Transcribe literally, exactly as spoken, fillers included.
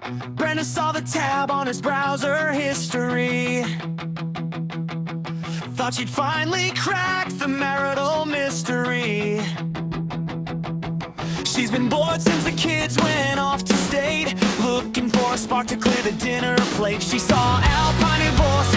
Brenda saw the tab on his browser history. Thought she'd finally cracked the marital mystery. She's been bored since the kids went off to state, looking for a spark to clear the dinner plate. She saw Alpine Divorce